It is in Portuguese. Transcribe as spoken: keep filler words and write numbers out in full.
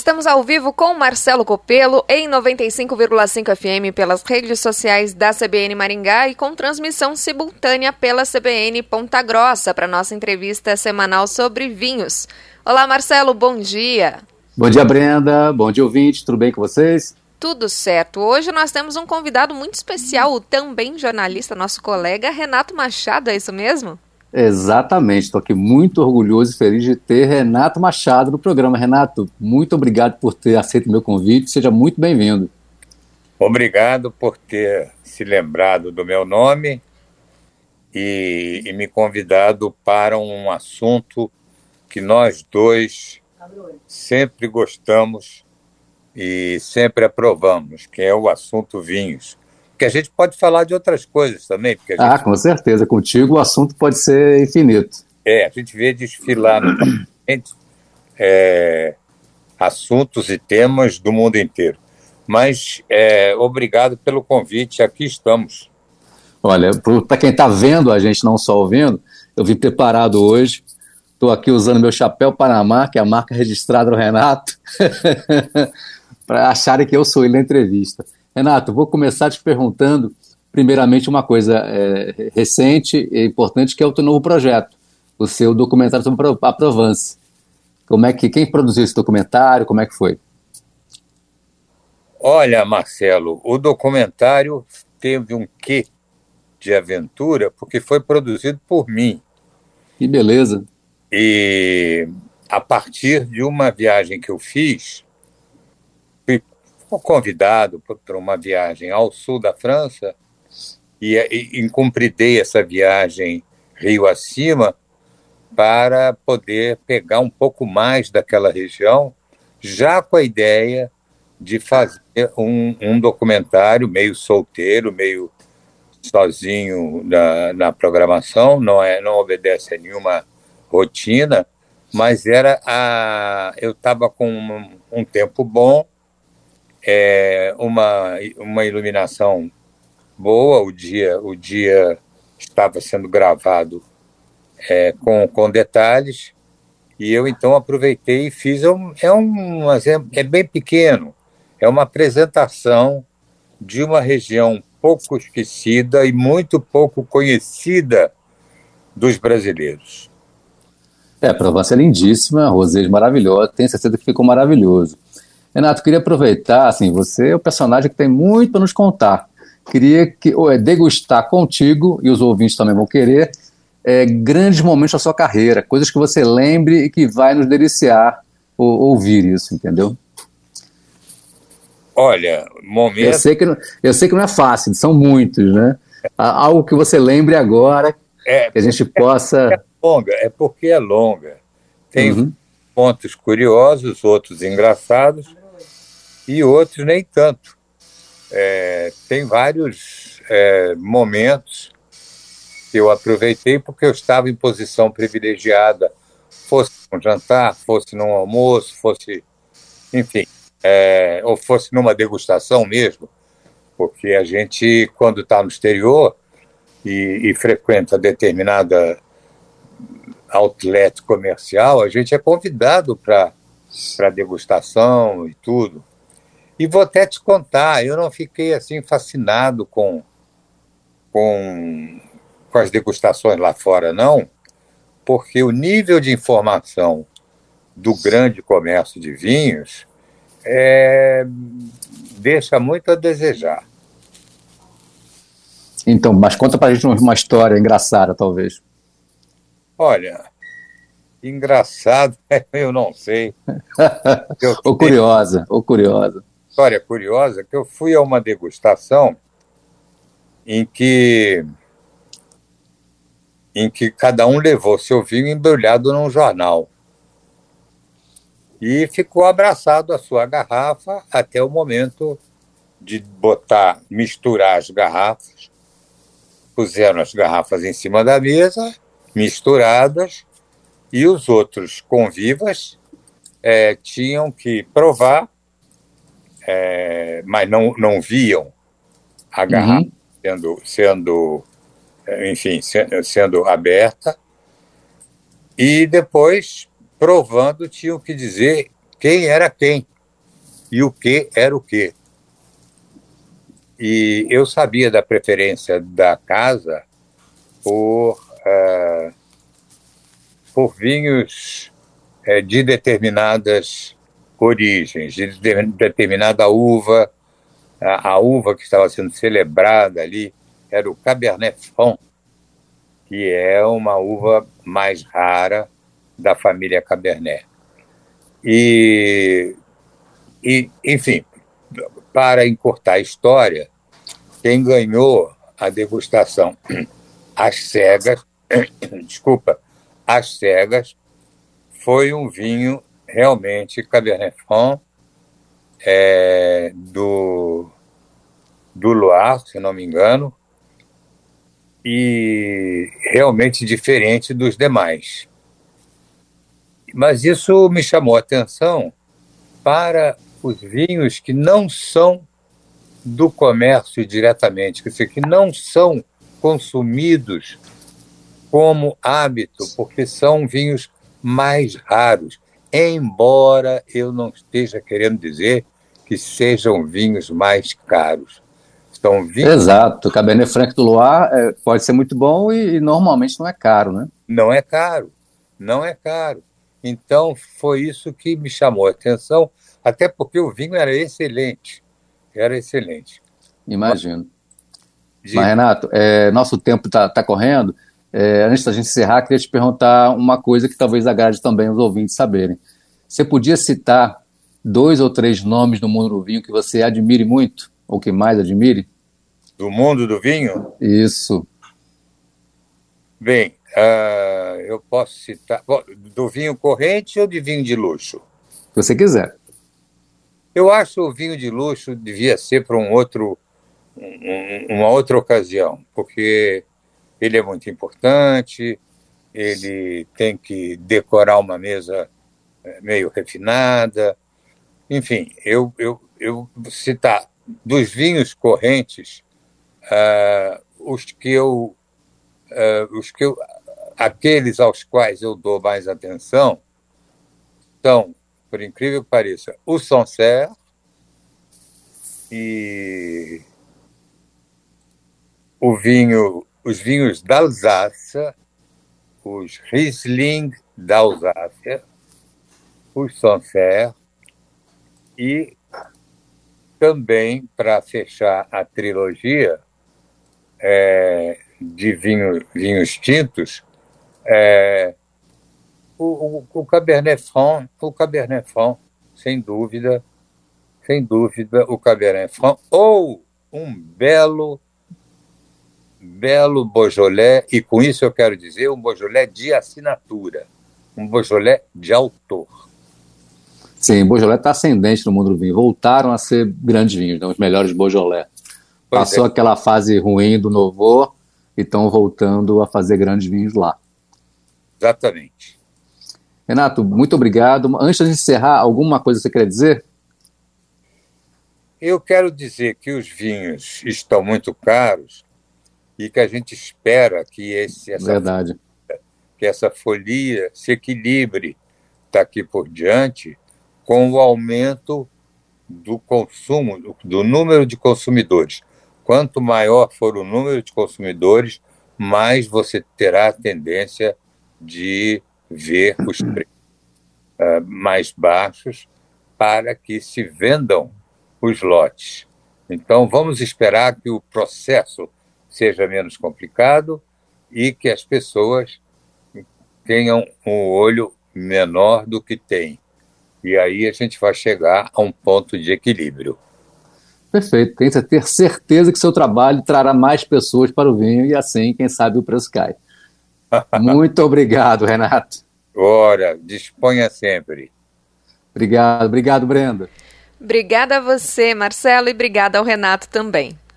Estamos ao vivo com Marcelo Copelo em noventa e cinco vírgula cinco F M pelas redes sociais da C B N Maringá e com transmissão simultânea pela C B N Ponta Grossa para nossa entrevista semanal sobre vinhos. Olá, Marcelo, bom dia. Bom dia, Brenda. Bom dia, ouvinte. Tudo bem com vocês? Tudo certo. Hoje nós temos um convidado muito especial, o também jornalista, nosso colega Renato Machado, é isso mesmo? Exatamente, estou aqui muito orgulhoso e feliz de ter Renato Machado no programa. Renato, muito obrigado por ter aceito o meu convite, seja muito bem-vindo. Obrigado por ter se lembrado do meu nome e, e me convidado para um assunto que nós dois sempre gostamos e sempre aprovamos, que é o assunto vinhos. Porque a gente pode falar de outras coisas também. Porque a gente... Ah, com certeza. Contigo o assunto pode ser infinito. É, a gente vê desfilar no paciente, é, assuntos e temas do mundo inteiro. Mas é, obrigado pelo convite, aqui estamos. Olha, para quem está vendo a gente, não só ouvindo, eu vim preparado hoje. Estou aqui usando meu chapéu Panamá, que é a marca registrada do Renato, para acharem que eu sou ele na entrevista. Renato, vou começar te perguntando, primeiramente, uma coisa é, recente e importante, que é o teu novo projeto, o seu documentário sobre a Provence. Como é que, quem produziu esse documentário, como é que foi? Olha, Marcelo, o documentário teve um quê de aventura, porque foi produzido por mim. Que beleza! E a partir de uma viagem que eu fiz, fui convidado para uma viagem ao sul da França e, e encumpridei essa viagem rio acima para poder pegar um pouco mais daquela região, já com a ideia de fazer um, um documentário meio solteiro, meio sozinho na, na programação, não, é, não obedece a nenhuma rotina, mas era a, eu estava com um, um tempo bom, é, uma, uma iluminação boa, o dia, o dia estava sendo gravado é, com, com detalhes, e eu então aproveitei e fiz, um, é, um, é bem pequeno, é uma apresentação de uma região pouco esquecida e muito pouco conhecida dos brasileiros. É, a Provence é lindíssima, rosés maravilhosa, tenho certeza que ficou maravilhoso. Renato, queria aproveitar, assim, você é o personagem que tem muito para nos contar. Queria que, ou é, degustar contigo, e os ouvintes também vão querer, é, grandes momentos da sua carreira, coisas que você lembre e que vai nos deliciar ou, ouvir isso, entendeu? Olha, momentos... Eu sei que não, eu sei que não é fácil, são muitos, né? Algo que você lembre agora, é, que a gente possa... É longa, é porque é longa. Tem uhum. pontos curiosos, outros engraçados, e outros nem tanto. É, tem vários é, momentos que eu aproveitei porque eu estava em posição privilegiada, fosse num jantar, fosse num almoço, fosse, enfim, é, ou fosse numa degustação mesmo, porque a gente, quando está no exterior e, e frequenta determinada outlet comercial, a gente é convidado para degustação e tudo. E vou até te contar, eu não fiquei assim fascinado com, com, com as degustações lá fora, não, porque o nível de informação do grande comércio de vinhos é, deixa muito a desejar. Então, mas conta pra gente uma história engraçada, talvez. Olha, engraçado, eu não sei. Eu ou curiosa, ou curiosa. História curiosa, que eu fui a uma degustação em que, em que cada um levou seu vinho embrulhado num jornal e ficou abraçado à sua garrafa até o momento de botar, misturar as garrafas. Puseram as garrafas em cima da mesa, misturadas, e os outros convivas é, tinham que provar, é, mas não, não viam a garrafa uhum. sendo, sendo, enfim, sendo aberta, e depois, provando, tinham que dizer quem era quem. e o que era o que. E eu sabia da preferência da casa por, uh, por vinhos uh, de determinadas origens, de determinada uva. A, a uva que estava sendo celebrada ali era o Cabernet Franc, que é uma uva mais rara da família Cabernet. E, e, enfim, para encurtar a história, quem ganhou a degustação às cegas, desculpa, às cegas, foi um vinho realmente Cabernet Franc, é, do, do Loire, se não me engano, e realmente diferente dos demais. Mas isso me chamou a atenção para os vinhos que não são do comércio diretamente, quer dizer, que não são consumidos como hábito, porque são vinhos mais raros, embora eu não esteja querendo dizer que sejam vinhos mais caros. São vinhos... Exato, o Cabernet Franc do Loire é, pode ser muito bom e, e normalmente não é caro, né? Não é caro, não é caro. Então, foi isso que me chamou a atenção, até porque o vinho era excelente, era excelente. Imagino. Mas, Mas Renato, é, nosso tempo está tá correndo. É, antes da gente encerrar, queria te perguntar uma coisa que talvez agrade também os ouvintes saberem. Você podia citar dois ou três nomes do mundo do vinho que você admire muito, ou que mais admire? Do mundo do vinho? Isso. Bem, uh, eu posso citar... Bom, do vinho corrente ou de vinho de luxo? Se você quiser. Eu acho que o vinho de luxo devia ser para um outro, um, uma outra ocasião, porque ele é muito importante, ele tem que decorar uma mesa meio refinada. Enfim, eu, eu, eu vou citar dos vinhos correntes, uh, os que eu, uh, os que eu, aqueles aos quais eu dou mais atenção são, por incrível que pareça, o Sancerre e o vinho, os vinhos da Alsácia, os Riesling da Alsácia, os Sancerre e também, para fechar a trilogia é, de vinho, vinhos tintos, é, o, o, o Cabernet Franc, o Cabernet Franc, sem dúvida, sem dúvida, o Cabernet Franc, ou um belo, belo Beaujolais, e com isso eu quero dizer um Beaujolais de assinatura, um Beaujolais de autor. Sim, o Beaujolais está ascendente no mundo do vinho. Voltaram a ser grandes vinhos, né? Os melhores Beaujolais. Pois Passou é. aquela fase ruim do Nouveau e estão voltando a fazer grandes vinhos lá. Exatamente. Renato, muito obrigado. Antes de encerrar, alguma coisa que você quer dizer? Eu quero dizer que os vinhos estão muito caros e que a gente espera que, esse, essa, Verdade. que essa folia se equilibre daqui por diante com o aumento do consumo, do, do número de consumidores. Quanto maior for o número de consumidores, mais você terá a tendência de ver os preços uh, mais baixos para que se vendam os lotes. Então, vamos esperar que o processo seja menos complicado e que as pessoas tenham um olho menor do que têm. E aí a gente vai chegar a um ponto de equilíbrio. Perfeito. Tem que ter certeza que seu trabalho trará mais pessoas para o vinho e assim, quem sabe, o preço cai. Muito obrigado, Renato. Ora, disponha sempre. Obrigado. Obrigado, Brenda. Obrigada a você, Marcelo, e obrigada ao Renato também.